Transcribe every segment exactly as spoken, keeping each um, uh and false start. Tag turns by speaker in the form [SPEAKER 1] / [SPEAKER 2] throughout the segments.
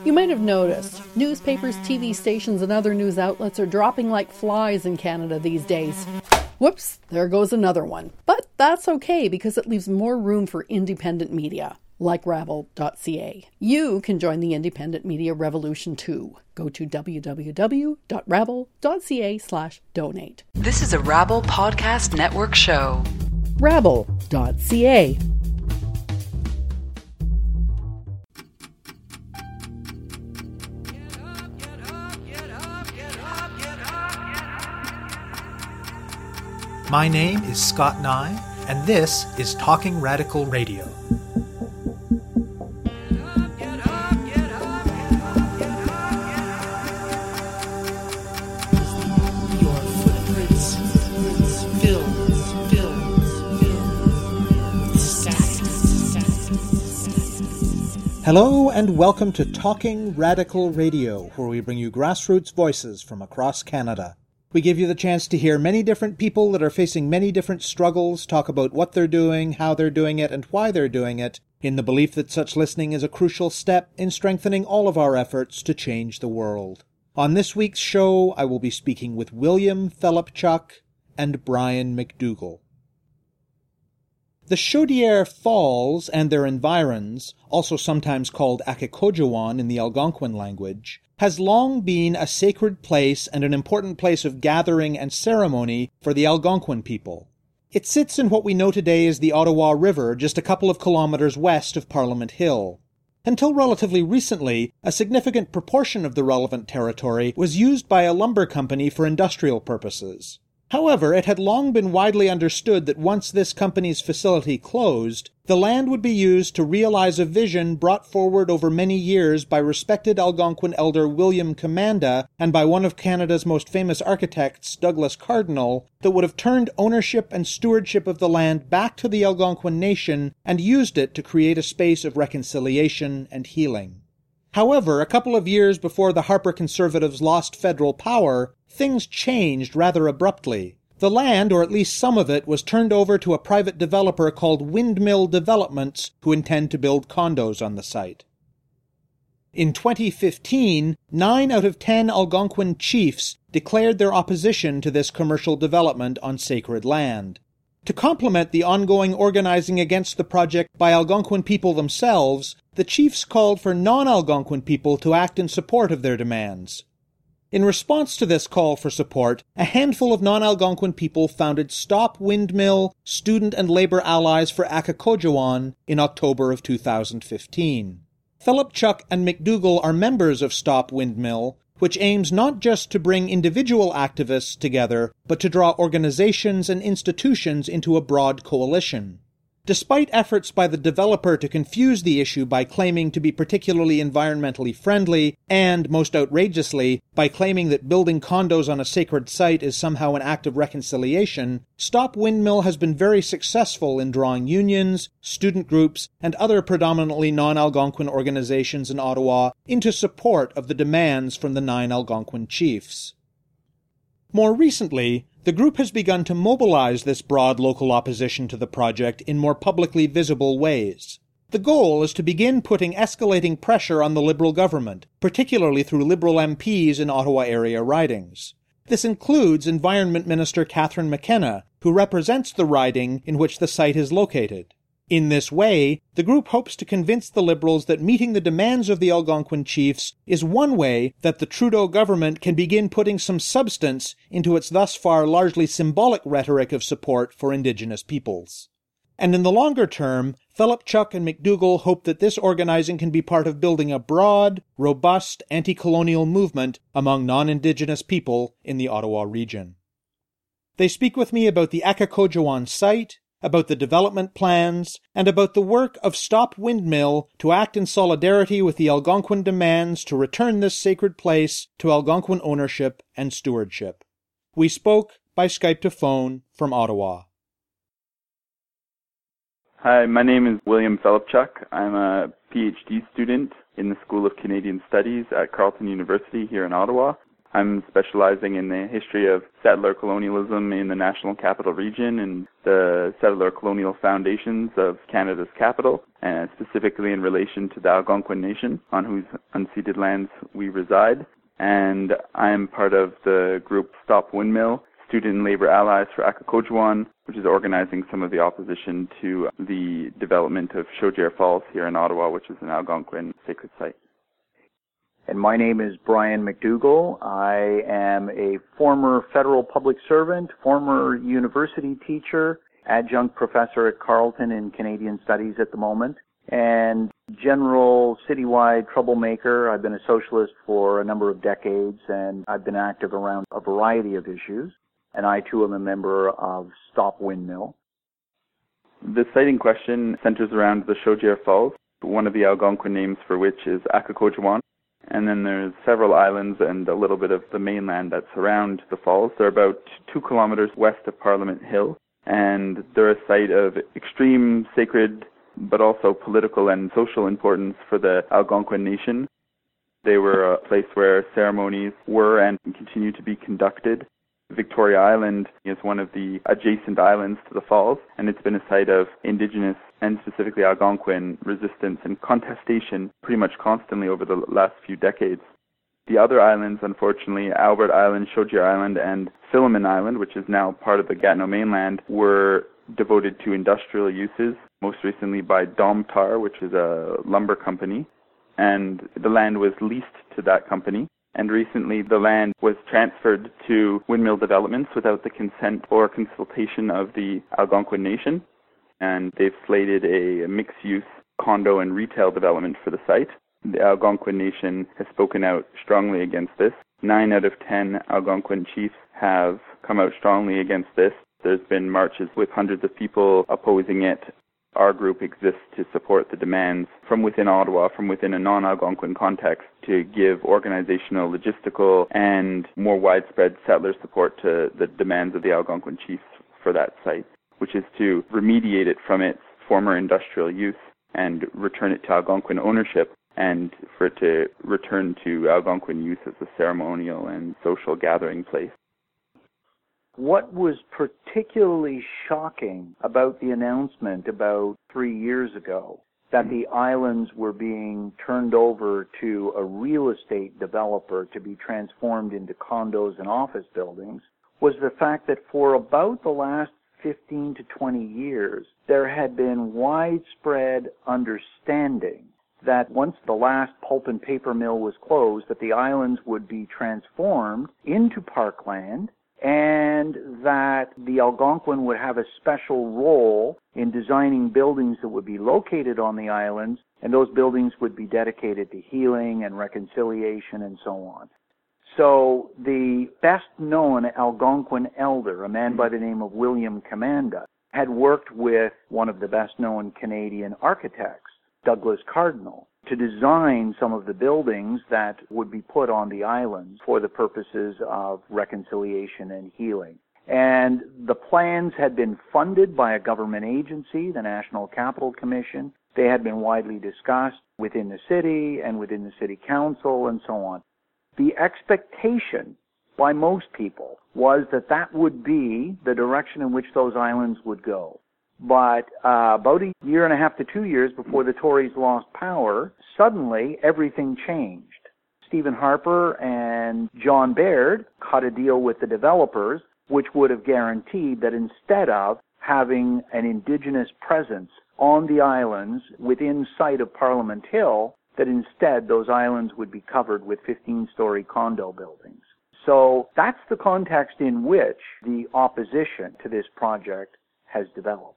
[SPEAKER 1] You might have noticed, newspapers, T V stations, and other news outlets are dropping like flies in Canada these days. Whoops, there goes another one. But that's okay, because it leaves more room for independent media, like Rabble dot c a. You can join the independent media revolution too. Go to w w w dot rabble dot c a slash donate.
[SPEAKER 2] This is a Rabble Podcast Network show.
[SPEAKER 1] rabble dot c a.
[SPEAKER 3] My name is Scott Nye, and this is Talking Radical Radio. Hello and welcome to Talking Radical Radio, where we bring you grassroots voices from across Canada. We give you the chance to hear many different people that are facing many different struggles, talk about what they're doing, how they're doing it, and why they're doing it, in the belief that such listening is a crucial step in strengthening all of our efforts to change the world. On this week's show, I will be speaking with William Felepchuk and Brian McDougall. The Chaudière Falls and their environs, also sometimes called Akikojawan in the Algonquin language, has long been a sacred place and an important place of gathering and ceremony for the Algonquin people. It sits in what we know today as the Ottawa River, just a couple of kilometers west of Parliament Hill. Until relatively recently, a significant proportion of the relevant territory was used by a lumber company for industrial purposes. However, it had long been widely understood that once this company's facility closed, the land would be used to realize a vision brought forward over many years by respected Algonquin elder William Commanda and by one of Canada's most famous architects, Douglas Cardinal, that would have turned ownership and stewardship of the land back to the Algonquin nation and used it to create a space of reconciliation and healing. However, a couple of years before the Harper Conservatives lost federal power, things changed rather abruptly. The land, or at least some of it, was turned over to a private developer called Windmill Developments, who intend to build condos on the site. In twenty fifteen, nine out of ten Algonquin chiefs declared their opposition to this commercial development on sacred land. To complement the ongoing organizing against the project by Algonquin people themselves, the chiefs called for non-Algonquin people to act in support of their demands. In response to this call for support, a handful of non-Algonquin people founded Stop Windmill Student and Labor Allies for Akikojawan in October of two thousand fifteen. Felepchuk and McDougall are members of Stop Windmill, which aims not just to bring individual activists together, but to draw organizations and institutions into a broad coalition. Despite efforts by the developer to confuse the issue by claiming to be particularly environmentally friendly, and, most outrageously, by claiming that building condos on a sacred site is somehow an act of reconciliation, Stop Windmill has been very successful in drawing unions, student groups, and other predominantly non-Algonquin organizations in Ottawa into support of the demands from the nine Algonquin chiefs. More recently, the group has begun to mobilize this broad local opposition to the project in more publicly visible ways. The goal is to begin putting escalating pressure on the Liberal government, particularly through Liberal M Ps in Ottawa area ridings. This includes Environment Minister Catherine McKenna, who represents the riding in which the site is located. In this way, the group hopes to convince the Liberals that meeting the demands of the Algonquin chiefs is one way that the Trudeau government can begin putting some substance into its thus far largely symbolic rhetoric of support for Indigenous peoples. And in the longer term, Felepchuk and McDougall hope that this organizing can be part of building a broad, robust anti-colonial movement among non-Indigenous people in the Ottawa region. They speak with me about the Akikojawan site, about the development plans, and about the work of Stop Windmill to act in solidarity with the Algonquin demands to return this sacred place to Algonquin ownership and stewardship. We spoke by Skype to phone from Ottawa.
[SPEAKER 4] Hi, my name is William Felepchuk. I'm a PhD student in the School of Canadian Studies at Carleton University here in Ottawa. I'm specializing in the history of settler colonialism in the National Capital Region and the settler colonial foundations of Canada's capital, and specifically in relation to the Algonquin Nation, on whose unceded lands we reside. And I am part of the group Stop Windmill, Student and Labor Allies for Akakojwan, which is organizing some of the opposition to the development of Chaudière Falls here in Ottawa, which is an Algonquin sacred site.
[SPEAKER 5] And my name is Brian McDougall. I am a former federal public servant, former university teacher, adjunct professor at Carleton in Canadian Studies at the moment, and general citywide troublemaker. I've been a socialist for a number of decades, and I've been active around a variety of issues. And I, too, am a member of Stop Windmill.
[SPEAKER 4] The site in question centers around the Chaudière Falls, one of the Algonquin names for which is Akakojwan. And then there's several islands and a little bit of the mainland that surround the falls. They're about two kilometers west of Parliament Hill, and they're a site of extreme sacred but also political and social importance for the Algonquin Nation. They were a place where ceremonies were and continue to be conducted. Victoria Island is one of the adjacent islands to the falls, and it's been a site of Indigenous and specifically Algonquin resistance and contestation pretty much constantly over the last few decades. The other islands, unfortunately, Albert Island, Chaudière Island, and Philemon Island, which is now part of the Gatineau mainland, were devoted to industrial uses, most recently by Domtar, which is a lumber company, and the land was leased to that company. And recently the land was transferred to windmill developments without the consent or consultation of the Algonquin Nation. And they've slated a mixed-use condo and retail development for the site. The Algonquin Nation has spoken out strongly against this. Nine out of ten Algonquin chiefs have come out strongly against this. There's been marches with hundreds of people opposing it. Our group exists to support the demands from within Ottawa, from within a non-Algonquin context, to give organizational, logistical, and more widespread settler support to the demands of the Algonquin chiefs for that site, which is to remediate it from its former industrial use and return it to Algonquin ownership, and for it to return to Algonquin use as a ceremonial and social gathering place.
[SPEAKER 5] What was particularly shocking about the announcement about three years ago that the islands were being turned over to a real estate developer to be transformed into condos and office buildings was the fact that for about the last fifteen to twenty years, there had been widespread understanding that once the last pulp and paper mill was closed, that the islands would be transformed into parkland, and that the Algonquin would have a special role in designing buildings that would be located on the islands, and those buildings would be dedicated to healing and reconciliation and so on. So the best-known Algonquin elder, a man by the name of William Commanda, had worked with one of the best-known Canadian architects, Douglas Cardinal, to design some of the buildings that would be put on the islands for the purposes of reconciliation and healing. And the plans had been funded by a government agency, the National Capital Commission. They had been widely discussed within the city and within the city council and so on. The expectation by most people was that that would be the direction in which those islands would go. But uh, about a year and a half to two years before the Tories lost power, suddenly everything changed. Stephen Harper and John Baird cut a deal with the developers, which would have guaranteed that instead of having an Indigenous presence on the islands within sight of Parliament Hill, that instead those islands would be covered with fifteen-story condo buildings. So that's the context in which the opposition to this project has developed.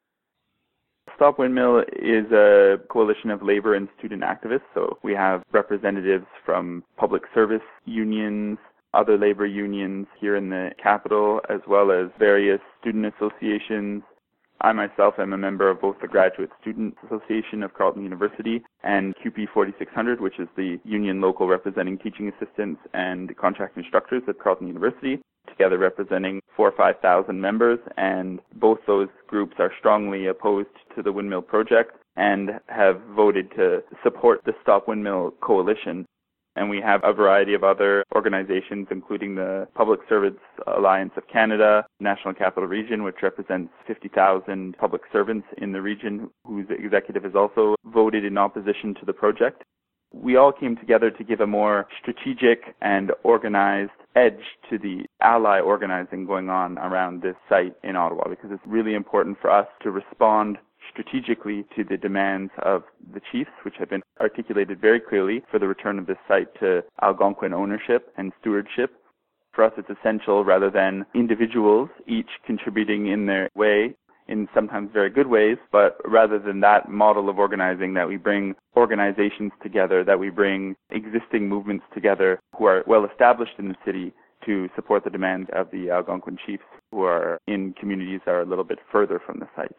[SPEAKER 4] Stop Windmill is a coalition of labor and student activists, so we have representatives from public service unions, other labor unions here in the capital, as well as various student associations. I myself am a member of both the Graduate Student Association of Carleton University and Q P forty-six hundred, which is the union local representing teaching assistants and contract instructors at Carleton University, together representing four or five thousand members, and both those groups are strongly opposed to the windmill project and have voted to support the Stop Windmill coalition. And we have a variety of other organizations, including the Public Service Alliance of Canada, National Capital Region, which represents fifty thousand public servants in the region, whose executive has also voted in opposition to the project. We all came together to give a more strategic and organized edge to the ally organizing going on around this site in Ottawa, because it's really important for us to respond strategically to the demands of the chiefs, which have been articulated very clearly for the return of this site to Algonquin ownership and stewardship. For us, it's essential, rather than individuals each contributing in their way, in sometimes very good ways, but rather than that model of organizing, that we bring organizations together, that we bring existing movements together who are well established in the city to support the demands of the Algonquin chiefs who are in communities that are a little bit further from the site.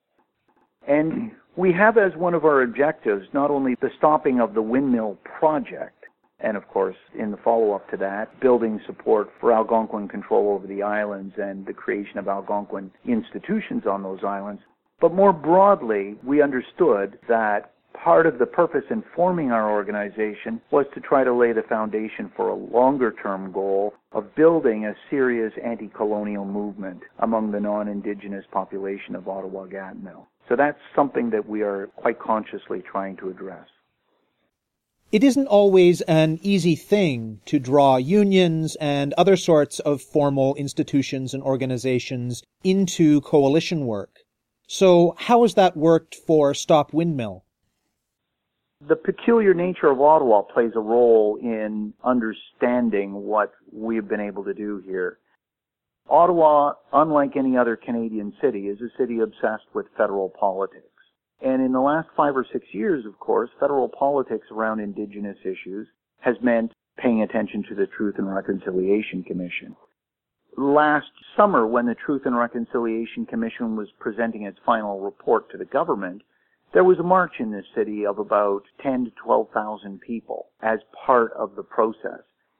[SPEAKER 5] And we have as one of our objectives not only the stopping of the windmill project, and of course, in the follow-up to that, building support for Algonquin control over the islands and the creation of Algonquin institutions on those islands, but more broadly, we understood that part of the purpose in forming our organization was to try to lay the foundation for a longer-term goal of building a serious anti-colonial movement among the non-Indigenous population of Ottawa-Gatineau. So that's something that we are quite consciously trying to address.
[SPEAKER 3] It isn't always an easy thing to draw unions and other sorts of formal institutions and organizations into coalition work. So how has that worked for Stop Windmill?
[SPEAKER 5] The peculiar nature of Ottawa plays a role in understanding what we've been able to do here. Ottawa, unlike any other Canadian city, is a city obsessed with federal politics. And in the last five or six years, of course, federal politics around Indigenous issues has meant paying attention to the Truth and Reconciliation Commission. Last summer, when the Truth and Reconciliation Commission was presenting its final report to the government, there was a march in this city of about ten to twelve thousand people as part of the process.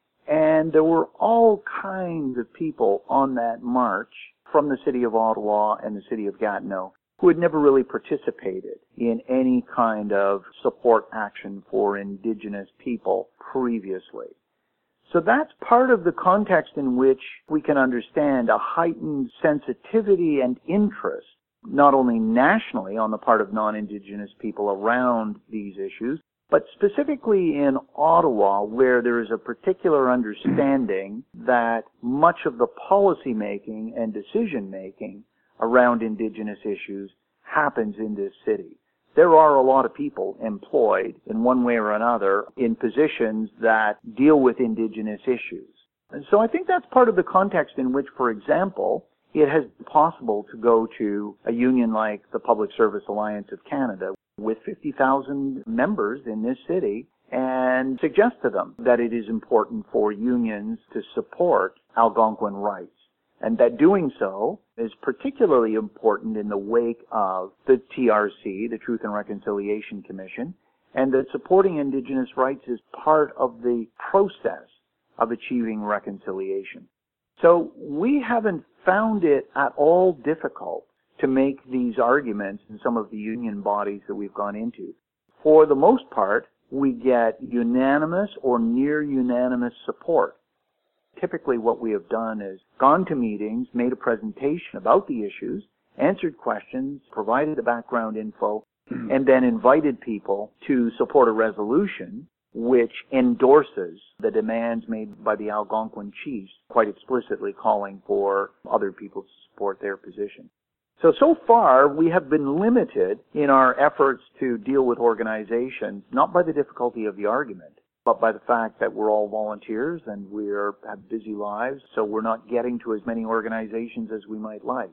[SPEAKER 5] And there were all kinds of people on that march from the city of Ottawa and the city of Gatineau who had never really participated in any kind of support action for Indigenous people previously. So that's part of the context in which we can understand a heightened sensitivity and interest, not only nationally on the part of non-Indigenous people around these issues, but specifically in Ottawa, where there is a particular understanding that much of the policy making and decision making around Indigenous issues happens in this city. There are a lot of people employed in one way or another in positions that deal with Indigenous issues. And so I think that's part of the context in which, for example, it has been possible to go to a union like the Public Service Alliance of Canada with fifty thousand members in this city and suggest to them that it is important for unions to support Algonquin rights, and that doing so is particularly important in the wake of the T R C, the Truth and Reconciliation Commission, and that supporting Indigenous rights is part of the process of achieving reconciliation. So we haven't found it at all difficult to make these arguments in some of the union bodies that we've gone into. For the most part, we get unanimous or near unanimous support. Typically what we have done is gone to meetings, made a presentation about the issues, answered questions, provided the background info, and then invited people to support a resolution which endorses the demands made by the Algonquin chiefs, quite explicitly calling for other people to support their position. So, so far, we have been limited in our efforts to deal with organizations, not by the difficulty of the argument, but by the fact that we're all volunteers and we have busy lives, so we're not getting to as many organizations as we might like.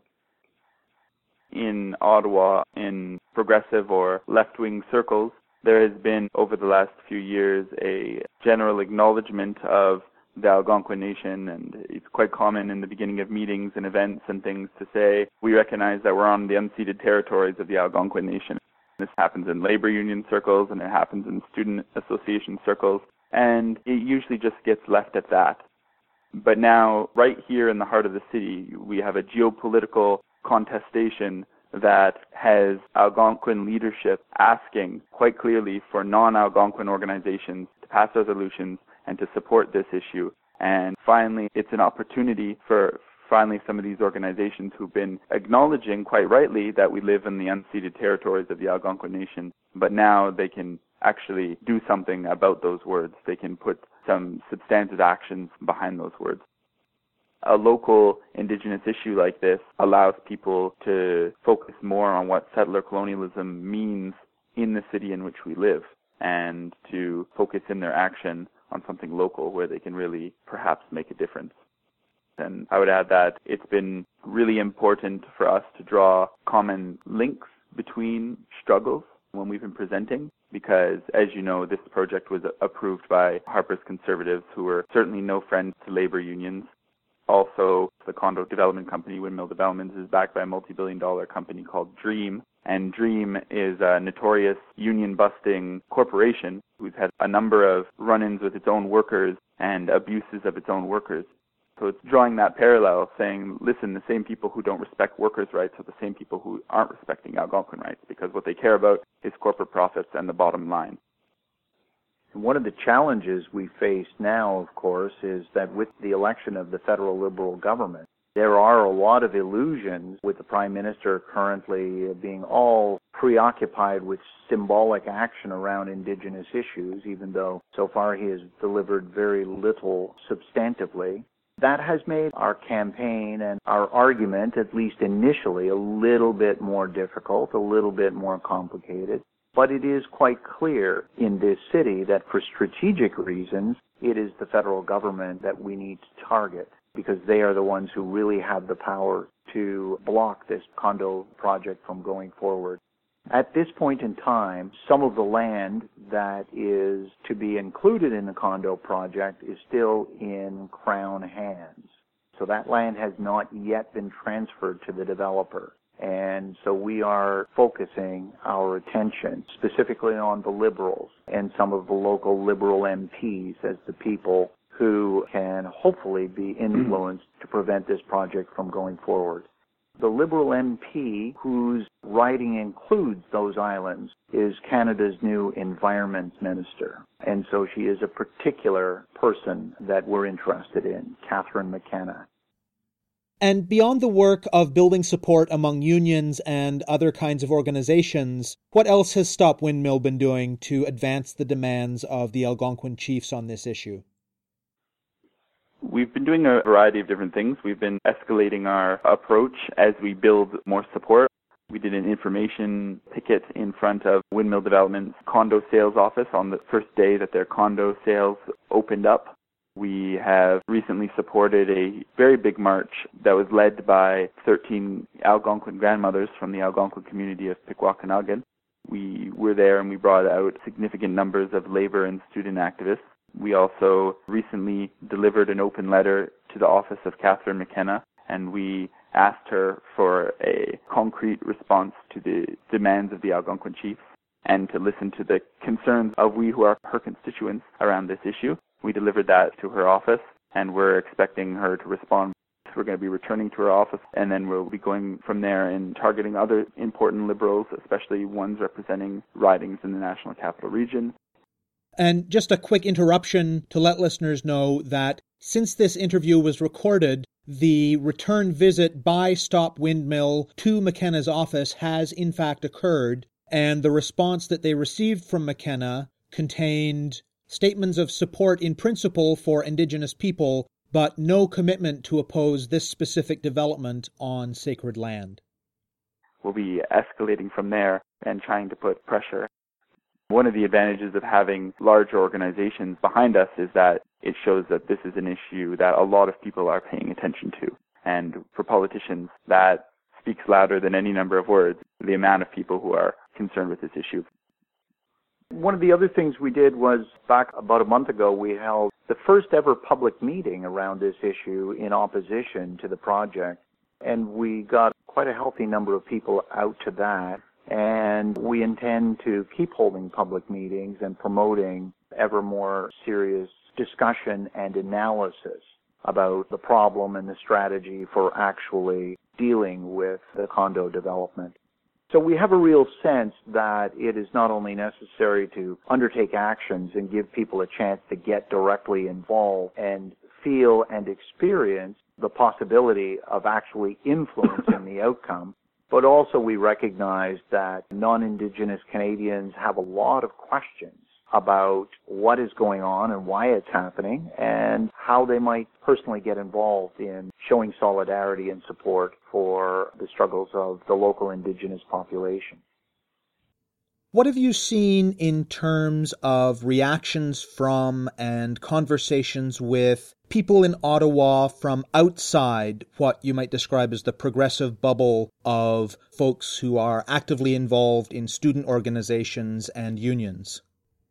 [SPEAKER 4] In Ottawa, in progressive or left-wing circles, there has been, over the last few years, a general acknowledgement of the Algonquin Nation, and it's quite common in the beginning of meetings and events and things to say, we recognize that we're on the unceded territories of the Algonquin Nation. This happens in labor union circles, and it happens in student association circles, and it usually just gets left at that. But now, right here in the heart of the city, we have a geopolitical contestation that has Algonquin leadership asking quite clearly for non-Algonquin organizations to pass resolutions and to support this issue. And finally, it's an opportunity for finally some of these organizations who've been acknowledging quite rightly that we live in the unceded territories of the Algonquin Nation, but now they can actually do something about those words. They can put some substantive actions behind those words. A local Indigenous issue like this allows people to focus more on what settler colonialism means in the city in which we live, and to focus in their action on something local where they can really perhaps make a difference. And I would add that it's been really important for us to draw common links between struggles when we've been presenting, because, as you know, this project was approved by Harper's Conservatives, who were certainly no friends to labor unions. Also, the condo development company, Windmill Developments, is backed by a multi-billion dollar company called Dream. And Dream is a notorious union-busting corporation who's had a number of run-ins with its own workers and abuses of its own workers. So it's drawing that parallel, saying, listen, the same people who don't respect workers' rights are the same people who aren't respecting Algonquin rights, because what they care about is corporate profits and the bottom line.
[SPEAKER 5] One of the challenges we face now, of course, is that with the election of the federal Liberal government, there are a lot of illusions with the Prime Minister currently being all preoccupied with symbolic action around Indigenous issues, even though so far he has delivered very little substantively. That has made our campaign and our argument, at least initially, a little bit more difficult, a little bit more complicated. But it is quite clear in this city that for strategic reasons, it is the federal government that we need to target, because they are the ones who really have the power to block this condo project from going forward. At this point in time, some of the land that is to be included in the condo project is still in Crown hands. So that land has not yet been transferred to the developer. And so we are focusing our attention specifically on the Liberals and some of the local Liberal M Ps as the people who can hopefully be influenced to prevent this project from going forward. The Liberal M P whose riding includes those islands is Canada's new Environment Minister. And so she is a particular person that we're interested in, Catherine McKenna.
[SPEAKER 3] And beyond the work of building support among unions and other kinds of organizations, what else has Stop Windmill been doing to advance the demands of the Algonquin chiefs on this issue?
[SPEAKER 4] We've been doing a variety of different things. We've been escalating our approach as we build more support. We did an information picket in front of Windmill Development's condo sales office on the first day that their condo sales opened up. We have recently supported a very big march that was led by thirteen Algonquin grandmothers from the Algonquin community of Pikwakanagan. We were there and we brought out significant numbers of labor and student activists. We also recently delivered an open letter to the office of Catherine McKenna, and we asked her for a concrete response to the demands of the Algonquin chiefs and to listen to the concerns of we who are her constituents around this issue. We delivered that to her office, and we're expecting her to respond. We're going to be returning to her office, and then we'll be going from there and targeting other important Liberals, especially ones representing ridings in the National Capital Region.
[SPEAKER 3] And just a quick interruption to let listeners know that since this interview was recorded, the return visit by Stop Windmill to McKenna's office has in fact occurred, and the response that they received from McKenna contained statements of support in principle for Indigenous people, but no commitment to oppose this specific development on sacred land.
[SPEAKER 4] We'll be escalating from there and trying to put pressure. One of the advantages of having larger organizations behind us is that it shows that this is an issue that a lot of people are paying attention to. And for politicians, that speaks louder than any number of words, the amount of people who are concerned with this issue.
[SPEAKER 5] One of the other things we did was, back about a month ago, we held the first ever public meeting around this issue in opposition to the project. And we got quite a healthy number of people out to that. And we intend to keep holding public meetings and promoting ever more serious discussion and analysis about the problem and the strategy for actually dealing with the condo development. So we have a real sense that it is not only necessary to undertake actions and give people a chance to get directly involved and feel and experience the possibility of actually influencing the outcome, but also we recognize that non-Indigenous Canadians have a lot of questions about what is going on and why it's happening and how they might personally get involved in showing solidarity and support for the struggles of the local Indigenous population.
[SPEAKER 3] What have you seen in terms of reactions from and conversations with people in Ottawa from outside what you might describe as the progressive bubble of folks who are actively involved in student organizations and unions?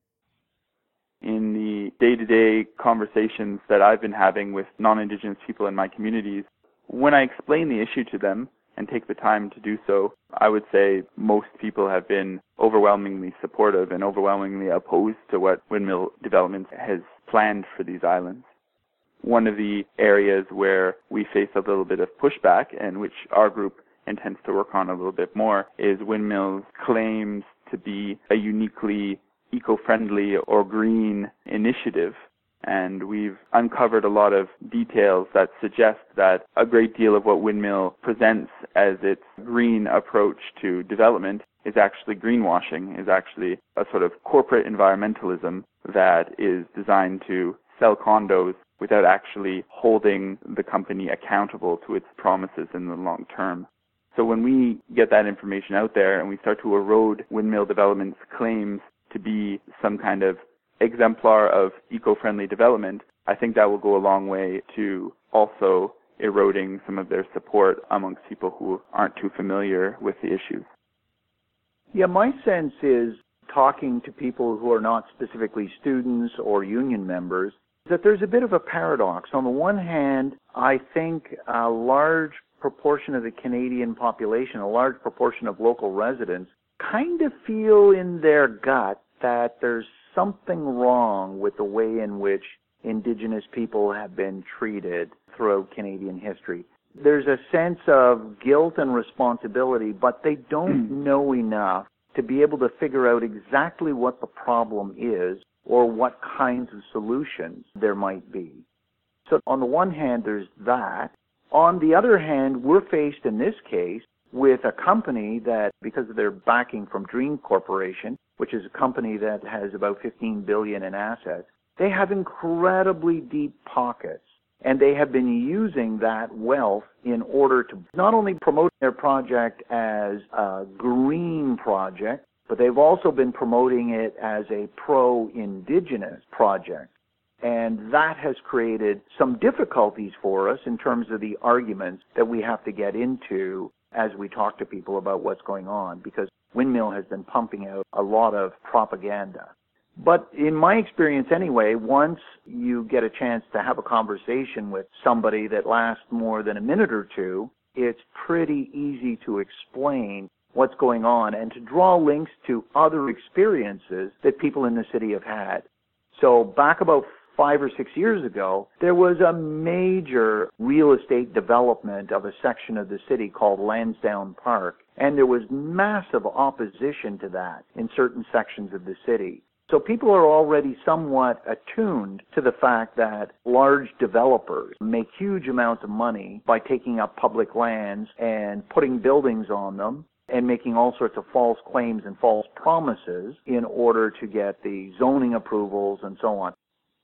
[SPEAKER 4] In the day-to-day conversations that I've been having with non-Indigenous people in my communities, when I explain the issue to them and take the time to do so, I would say most people have been overwhelmingly supportive and overwhelmingly opposed to what Windmill Development has planned for these islands. One of the areas where we face a little bit of pushback, and which our group intends to work on a little bit more, is Windmill's claims to be a uniquely eco-friendly or green initiative. And we've uncovered a lot of details that suggest that a great deal of what Windmill presents as its green approach to development is actually greenwashing, is actually a sort of corporate environmentalism that is designed to sell condos without actually holding the company accountable to its promises in the long term. So when we get that information out there and we start to erode Windmill Development's claims to be some kind of exemplar of eco-friendly development, I think that will go a long way to also eroding some of their support amongst people who aren't too familiar with the issues.
[SPEAKER 5] Yeah, my sense is, talking to people who are not specifically students or union members, that there's a bit of a paradox. On the one hand, I think a large proportion of the Canadian population, a large proportion of local residents, kind of feel in their gut that there's something wrong with the way in which Indigenous people have been treated throughout Canadian history. There's a sense of guilt and responsibility, but they don't know enough to be able to figure out exactly what the problem is or what kinds of solutions there might be. So on the one hand, there's that. On the other hand, we're faced in this case with a company that, because of their backing from Dream Corporation, which is a company that has about fifteen billion dollars in assets, they have incredibly deep pockets. And they have been using that wealth in order to not only promote their project as a green project, but they've also been promoting it as a pro-Indigenous project. And that has created some difficulties for us in terms of the arguments that we have to get into as we talk to people about what's going on, because Windmill has been pumping out a lot of propaganda. But in my experience anyway, once you get a chance to have a conversation with somebody that lasts more than a minute or two, it's pretty easy to explain what's going on and to draw links to other experiences that people in the city have had. So back about five or six years ago, there was a major real estate development of a section of the city called Lansdowne Park, and there was massive opposition to that in certain sections of the city. So people are already somewhat attuned to the fact that large developers make huge amounts of money by taking up public lands and putting buildings on them and making all sorts of false claims and false promises in order to get the zoning approvals and so on.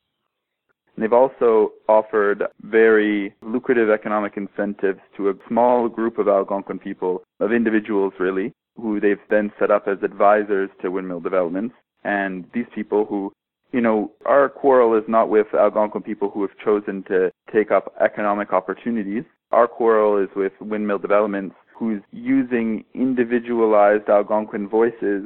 [SPEAKER 4] They've also offered very lucrative economic incentives to a small group of Algonquin people, of individuals really, who they've then set up as advisors to Windmill Developments. And these people who, you know, our quarrel is not with Algonquin people who have chosen to take up economic opportunities. Our quarrel is with Windmill Developments, who's using individualized Algonquin voices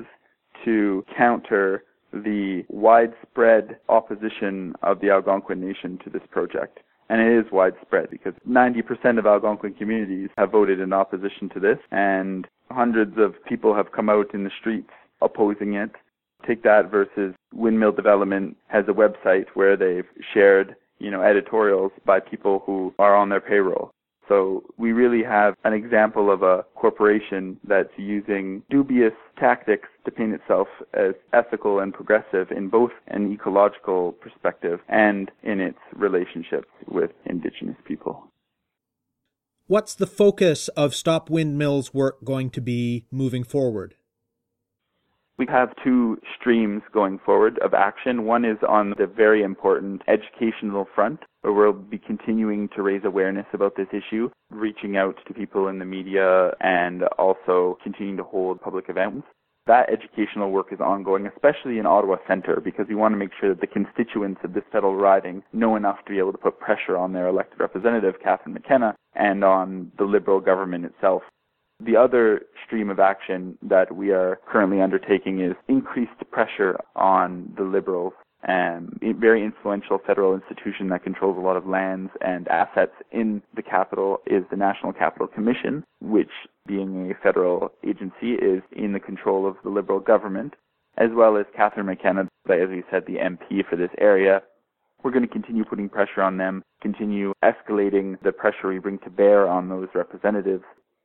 [SPEAKER 4] to counter the widespread opposition of the Algonquin Nation to this project. And it is widespread because ninety percent of Algonquin communities have voted in opposition to this, and hundreds of people have come out in the streets opposing it. Take that versus Windmill Development has a website where they've shared, you know, editorials by people who are on their payroll. So we really have an example of a corporation that's using dubious tactics to paint itself as ethical and progressive in both an ecological perspective and in its relationships with Indigenous people.
[SPEAKER 3] What's the focus of Stop Windmill's work going to be moving forward?
[SPEAKER 4] We have two streams going forward of action. One is on the very important educational front, where we'll be continuing to raise awareness about this issue, reaching out to people in the media and also continuing to hold public events. That educational work is ongoing, especially in Ottawa Centre, because we want to make sure that the constituents of this federal riding know enough to be able to put pressure on their elected representative, Catherine McKenna, and on the Liberal government itself. The other stream of action that we are currently undertaking is increased pressure on the Liberals. Um, a very influential federal institution that controls a lot of lands and assets in the capital is the National Capital Commission, which, being a federal agency, is in the control of the Liberal government, as well as Catherine McKenna, as we said, the M P for this area. We're going to continue putting pressure on them, continue escalating the pressure we bring to bear on those representatives.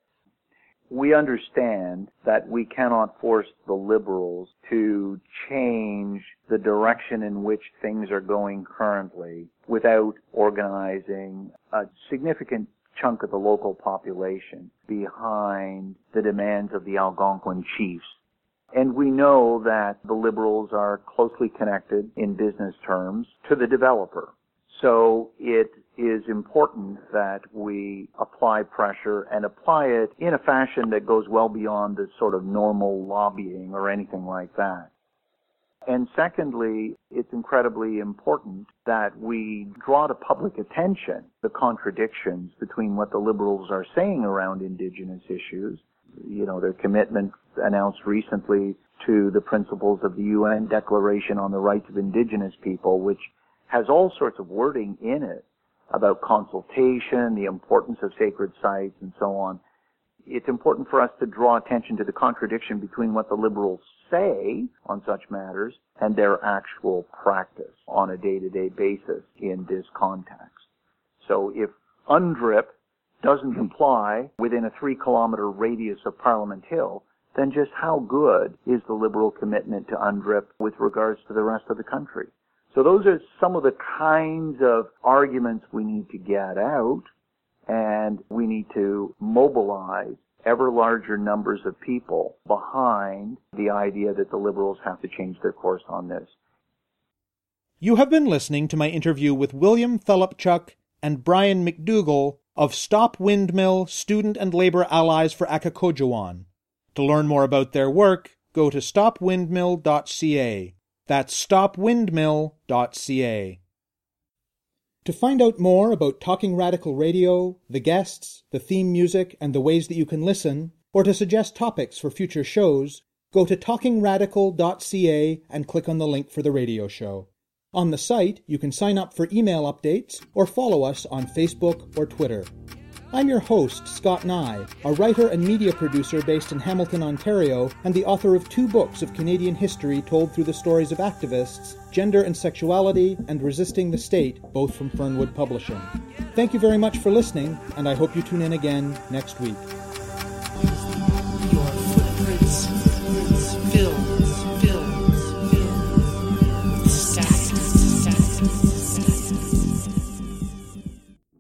[SPEAKER 5] We understand that we cannot force the Liberals to change the direction in which things are going currently without organizing a significant chunk of the local population behind the demands of the Algonquin chiefs. And we know that the Liberals are closely connected in business terms to the developer. So it is important that we apply pressure and apply it in a fashion that goes well beyond the sort of normal lobbying or anything like that. And secondly, it's incredibly important that we draw to public attention the contradictions between what the Liberals are saying around Indigenous issues, you know, their commitment announced recently to the principles of the U N Declaration on the Rights of Indigenous People, which has all sorts of wording in it about consultation, the importance of sacred sites, and so on. It's important for us to draw attention to the contradiction between what the Liberals say on such matters and their actual practice on a day-to-day basis in this context. So if UNDRIP doesn't comply within a three-kilometer radius of Parliament Hill, then just how good is the Liberal commitment to UNDRIP with regards to the rest of the country? So those are some of the kinds of arguments we need to get out, and we need to mobilize ever larger numbers of people behind the idea that the Liberals have to change their course on this.
[SPEAKER 3] You have been listening to my interview with William Thelopchuk and Brian McDougall of Stop Windmill Student and Labor Allies for Akakojawon. To learn more about their work, go to stop windmill dot c a. That's stop windmill dot c a. To find out more about Talking Radical Radio, the guests, the theme music, and the ways that you can listen, or to suggest topics for future shows, go to talking radical dot c a and click on the link for the radio show. On the site, you can sign up for email updates or follow us on Facebook or Twitter. I'm your host, Scott Nye, a writer and media producer based in Hamilton, Ontario, and the author of two books of Canadian history told through the stories of activists, Gender and Sexuality, and Resisting the State, both from Fernwood Publishing. Thank you very much for listening, and I hope you tune in again next week.